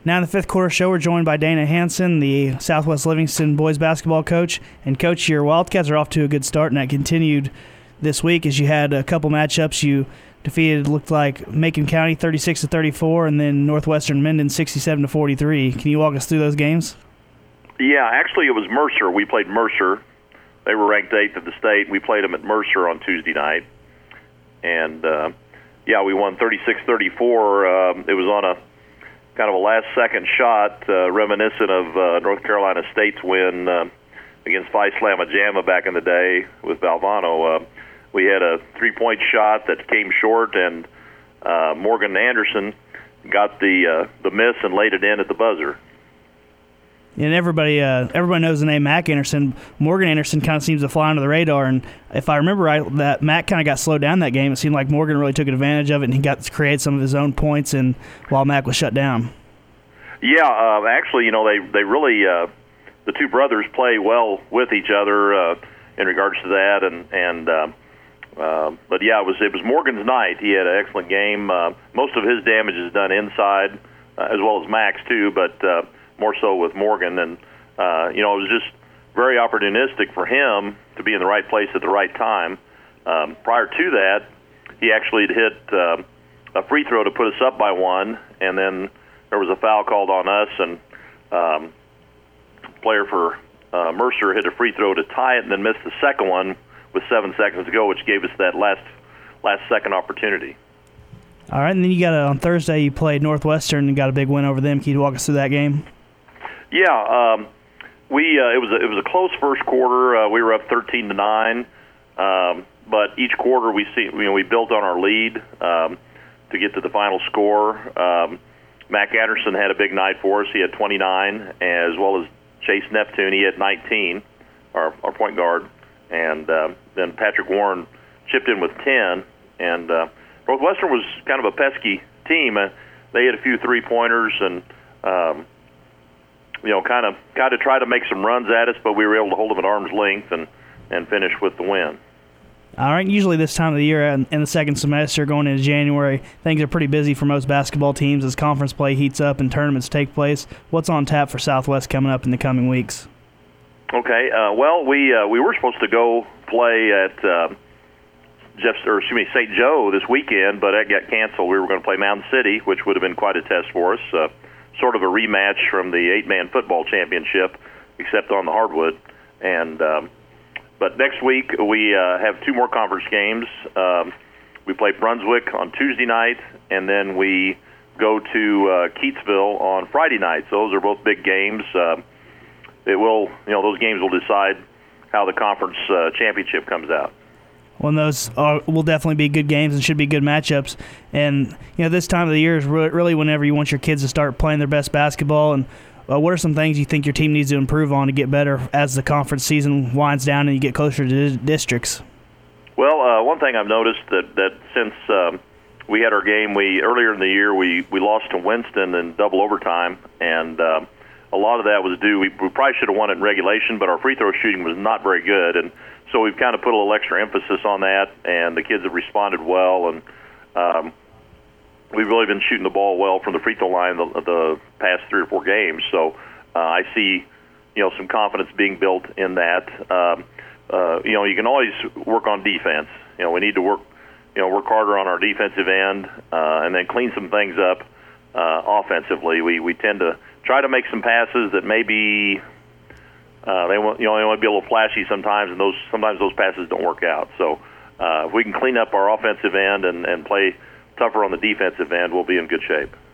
Now in the fifth quarter show, we're joined by Dana Hanson, the Southwest Livingston boys basketball coach. And Coach, your Wildcats are off to a good start, and that continued this week as you had a couple matchups. You defeated, looked like, Macon County 36-34, and then Northwestern Minden 67-43. Can you walk us through those games? Yeah, actually it was Mercer. We played Mercer. They were ranked 8th in the state. We played them at Mercer on Tuesday night. And, we won 36-34. It was on a kind of a last-second shot, reminiscent of North Carolina State's win against Phi Slamma Jamma back in the day with Valvano. We had a three-point shot that came short, and Morgan Anderson got the miss and laid it in at the buzzer. And everybody knows the name Mac Anderson. Morgan Anderson kind of seems to fly under the radar, and if I remember right, that Mac kind of got slowed down that game. It seemed like Morgan really took advantage of it, and he got to create some of his own points, and while Mac was shut down. Yeah, actually, they really the two brothers play well with each other in regards to that, but yeah, it was Morgan's night. He had an excellent game. Most of his damage is done inside, as well as Mac's too, but more so with Morgan. And it was just very opportunistic for him to be in the right place at the right time. Prior to that, he actually had hit a free throw to put us up by one, and then there was a foul called on us, and player for Mercer hit a free throw to tie it and then missed the second one with 7 seconds to go, which gave us that last second opportunity. All right, and then on Thursday you played Northwestern and got a big win over them. Can you walk us through that game? Yeah, it was a close first quarter. We were up 13-9, but each quarter we built on our lead to get to the final score. Mac Anderson had a big night for us. He had 29, as well as Chase Neptune. He had 19, our point guard, and then Patrick Warren chipped in with 10. And Northwestern was kind of a pesky team. They had a few three-pointers and kind of try to make some runs at us, but we were able to hold them at arm's length and finish with the win. All right, usually this time of the year in the second semester going into January, things are pretty busy for most basketball teams as conference play heats up and tournaments take place. What's on tap for Southwest coming up in the coming weeks? Okay, we were supposed to go play at St. Joe this weekend, but that got canceled. We were going to play Mountain City, which would have been quite a test for us. Sort of a rematch from the 8-man football championship, except on the hardwood. But next week we have two more conference games. We play Brunswick on Tuesday night, and then we go to Keatsville on Friday night. So those are both big games. Those games will decide how the conference championship comes out. Well, those will definitely be good games and should be good matchups. And this time of the year is really whenever you want your kids to start playing their best basketball. And what are some things you think your team needs to improve on to get better as the conference season winds down and you get closer to districts? Well, one thing I've noticed that since we had our game, earlier in the year we lost to Winston in double overtime, and a lot of that was due. We probably should have won it in regulation, but our free throw shooting was not very good, and so we've kind of put a little extra emphasis on that, and the kids have responded well, and we've really been shooting the ball well from the free throw line the past 3 or 4 games. So I see, some confidence being built in that. You can always work on defense. We need to work harder on our defensive end, and then clean some things up offensively. We tend to try to make some passes that maybe they want to be a little flashy sometimes, and sometimes those passes don't work out. So if we can clean up our offensive end and play tougher on the defensive end, we'll be in good shape.